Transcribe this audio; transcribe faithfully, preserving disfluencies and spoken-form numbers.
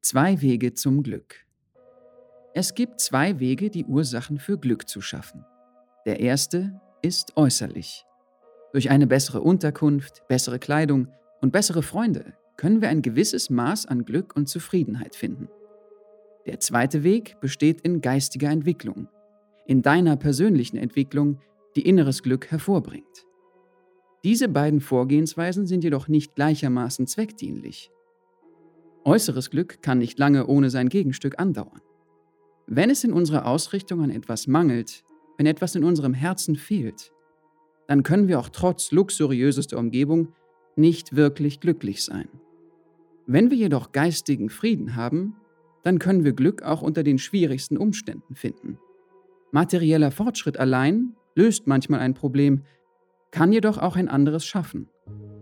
Zwei Wege zum Glück. Es gibt zwei Wege, die Ursachen für Glück zu schaffen. Der erste ist äußerlich. Durch eine bessere Unterkunft, bessere Kleidung und bessere Freunde können wir ein gewisses Maß an Glück und Zufriedenheit finden. Der zweite Weg besteht in geistiger Entwicklung, in deiner persönlichen Entwicklung, die inneres Glück hervorbringt. Diese beiden Vorgehensweisen sind jedoch nicht gleichermaßen zweckdienlich. Äußeres Glück kann nicht lange ohne sein Gegenstück andauern. Wenn es in unserer Ausrichtung an etwas mangelt, wenn etwas in unserem Herzen fehlt, dann können wir auch trotz luxuriösester Umgebung nicht wirklich glücklich sein. Wenn wir jedoch geistigen Frieden haben, dann können wir Glück auch unter den schwierigsten Umständen finden. Materieller Fortschritt allein löst manchmal ein Problem, kann jedoch auch ein anderes schaffen.